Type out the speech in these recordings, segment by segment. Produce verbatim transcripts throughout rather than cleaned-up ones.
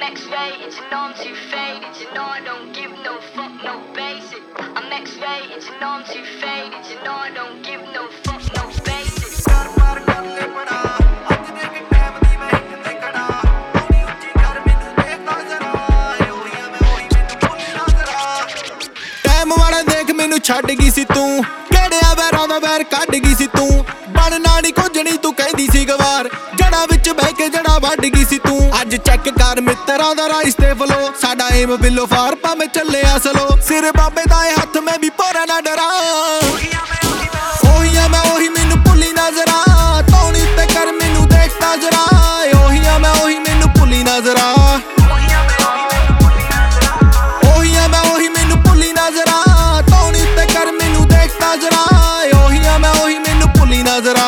X-rated, you know I'm too faded. You know I don't give no fuck, no basic. I'm X-rated, you know I'm too faded. You know I don't give no fuck, no basic. Time ਵਾਲਾ ਦੇਖ ਮੈਨੂੰ ਛੱਡ ਗਈ ਸੀ ਤੂੰ, ਕਿਹੜਿਆ ਵੈਰਾਂ ਦਾ ਵੈਰ ਕੱਢ ਗਈ ਸੀ ਤੂੰ। ਬਣਨਾ ਨੀ ਕੁਝ ਨੀ ਤੂੰ ਕਹਿੰਦੀ ਸੀ ਗਵਾਰ, ਜੜਾ ਵਿੱਚ ਬਹਿ ਕੇ ਜੜਾ ਵੱਢ ਗਈ ਸੀ ਤੂੰ। ਅੱਜ ਚੈੱਕ ਕਰ ਮਿੱਤਰਾਂ ਦਾ ਰਾਈਸ ਤੇ ਫਲੋ, ਸਾਡਾ ਏਮ ਬਿੱਲੋ ਫਾਰ ਭਾਵੇਂ ਚੱਲਿਆ ਸਲੋ। ਸਿਰ ਬਾਬੇ ਦਾ ਏ ਹੱਥ ਮੈਂ ਵੀ ਪੋਰਾ ਨਾ ਡਰਾਂ, ਉਹੀ ਆ ਮੈਂ ਉਹੀ ਮੈਨੂੰ ਭੁੱਲੀ ਨਾ ਜ਼ਰਾ। ਤੌਣੀ ਉੱਤੇ ਕਰ ਮੈਨੂੰ ਦੇਖਦਾ ਜ਼ਰਾ, ਉਹੀ ਆ ਮੈਂ ਉਹੀ ਮੈਨੂੰ ਭੁੱਲੀ ਨਾ ਜ਼ਰਾ। ਉਹੀ ਆ ਮੈਂ ਉਹੀ ਮੈਨੂੰ ਭੁੱਲੀ ਨਾ ਜ਼ਰਾ। ਤੌਣੀ ਉੱਤੇ ਕਰ ਮੈਨੂੰ ਦੇਖਦਾ ਜ਼ਰਾ, ਉਹੀ ਆ ਮੈਂ ਉਹੀ ਮੈਨੂੰ ਭੁੱਲੀ ਨਾ ਜ਼ਰਾ।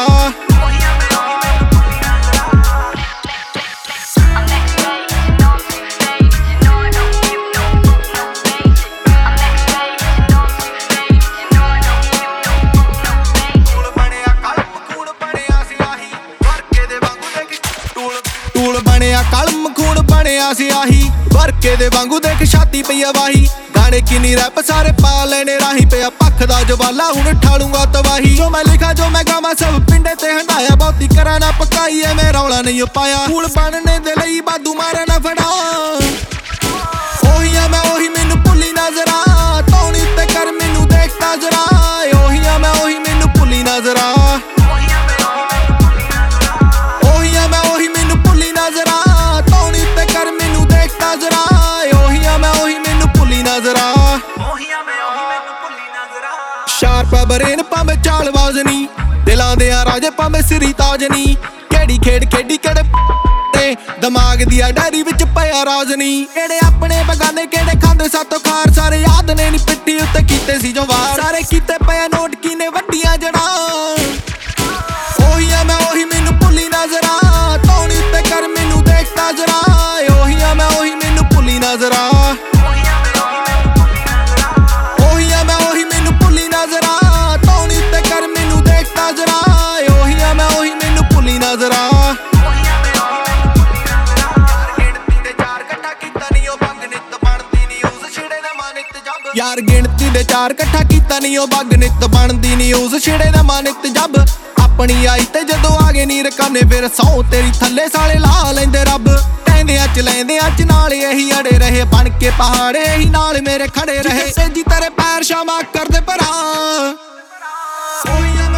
ਟੂਲ ਬਣਿਆ ਕਲਮ ਖੂਨ ਬਣਿਆ ਸੀ ਆਹੀ, ਵਰਕੇ ਦੇ ਵਾਂਗੂ ਦੇਖ ਛਾਤੀ ਪਈ ਆ ਵਾਹੀ। ਗਾਣੇ ਕਿੰਨੀ ਰੈਪ ਸਾਰੇ ਪਾ ਲੈਣੇ ਰਾਹੀ, ਪਿਆ ਪੱਖ ਦਾ ਜਵਾਲਾ ਹੁਣ ਠਾਲੂਗਾ ਤਬਾਹੀ। ਜੋ ਮੈਂ ਲਿਖਾਂ ਜੋ ਮੈਂ ਗਾਵਾਂ ਸਭ ਪਿੰਡੇ ਤੇ ਹੰਡਾਇਆ, ਬਹੁਤੀ ਕਰਾਂ ਨਾ ਪਕਾਈ ਐ ਮੈਂ ਰੌਲਾ ਨਹੀਂ ਪਾਇਆ। ਫੂਲ ਬਣਨੇ ਦੇ ਲਈ ਬਾਦੂ ਮਾਰਾ ਨਾ ਫੜਾ, ਉਹੀ ਆ ਮੈਂ ਉਹੀ ਮੈਨੂੰ ਭੁੱਲੀ ਨਾ ਜ਼ਰਾ। ਤੌਣੀ ਉੱਤੇ ਕਰ ਮੈਨੂੰ ਦੇਖਦਾ ਜ਼ਰਾ, ਉਹੀ ਆ ਮੈਂ ਉਹੀ ਮੈਨੂੰ ਭੁੱਲੀ ਨਾ ਜ਼ਰਾ। ਉਹੀ ਆ ਮੈਂ ਉਹੀ ਮੈਨੂੰ ਭੁੱਲੀ ਨਾ ਜ਼ਰਾ। ਤੌਣੀ ਉੱਤੇ ਕਰ ਮੈਨੂੰ ਦੇਖਦਾ ਜ਼ਰਾ, ਉਹੀ ਆ ਮੈਂ ਉਹੀ ਮੈਨੂੰ ਭੁੱਲੀ ਨਾ ਜ਼ਰਾ। ਸ਼ਾਰਪ ਬਰੇਨ ਭਾਵੇਂ ਚਾਲਬਾਜ਼ ਨੀ, ਦਿਲਾਂ ਦੇ ਆ ਰਾਜੇ ਭਾਵੇਂ ਸਿਰੀ ਤਾਜ ਨੀ। ਕਿਹੜੀ ਖੇਡ ਖੇਡੀ ਕਿਹੜੇ ਤੇ ਦਿਮਾਗ ਦੀ ਆ ਡਾਇਰੀ ਵਿੱਚ ਪਿਆ ਰਾਜ ਨੀ। ਕਿਹੜੇ ਆਪਣੇ ਬਗਾਨੇ ਕਿਹੜੇ ਖਾਂਦੇ ਸਾਤੋਂ ਖਾਰ, ਸਾਰੇ ਯਾਦ ਨੇ ਨੀ ਪਿੱਠੀ ਉੱਤੇ ਕੀਤੇ ਸੀ ਜੋ ਵਾਰ। ਸਾਰੇ ਕੀਤੇ ਪਿਆ ਨੋਟ ਕੀਨੇ ਵੱਡੀਆਂ ਜੜਾਂ, ਉਹੀ ਆ ਮੈਂ ਉਹੀ ਮੈਨੂੰ ਭੁੱਲੀ ਨਾ ਜ਼ਰਾ। ਤੌਣੀ ਉੱਤੇ ਕਰ ਮੈਨੂੰ ਦੇਖਦਾ ਜ਼ਰਾ, ਉਹੀ ਆ ਮੈਂ ਉਹੀ ਮੈਨੂੰ ਭੁੱਲੀ ਨਾ ਜ਼ਰਾ। ਉਹੀ ਆ ਮੈਂ ਉਹੀ ਮੈਨੂੰ ਭੁੱਲੀ ਨਾ ਜ਼ਰਾ। ਤੌਣੀ ਉੱਤੇ ਕਰ ਮੈਨੂੰ ਦੇਖਦਾ ਜ਼ਰਾ, ਉਹੀ ਆ ਮੈਂ ਉਹੀ ਮੈਨੂੰ ਭੁੱਲੀ ਨਾ ਜ਼ਰਾ। ਯਾਰ ਗਿਣਤੀ ਦੇ ਚਾਰ ਇਕੱਠਾ ਕੀਤਾ ਨੀ ਉਹ ਬੱਗ, ਨਿੱਤ ਬਣਦੀ ਨੀ ਉਸ ਛਿੜੇ ਦਾ ਮਾਂ ਨਿੱਤ ਜੱਬ। ਆਪਣੀ ਆਈ ਤੇ ਜਦੋਂ ਆ ਗਏ ਨੀ ਰਕਾਨੇ, ਫਿਰ ਸੌ ਤੇਰੀ ਥੱਲੇ ਸਾਲੇ ਲਾ ਲੈਂਦੇ ਰੱਬ। ਕਹਿੰਦਿਆਂ ਚ ਲੈਂਦਿਆਂ ਚ ਨਾਲ ਇਹੀ ਅੜੇ ਰਹੇ, ਬਣ ਕੇ ਪਹਾੜ ਇਹੀ ਨਾਲ ਮੇਰੇ ਖੜੇ ਰਹੇ। ਸੇਜੀ ਤੇਰੇ ਪੈਰ ਸ਼ਾਮਾ ਕਰਦੇ ਭਰਾ,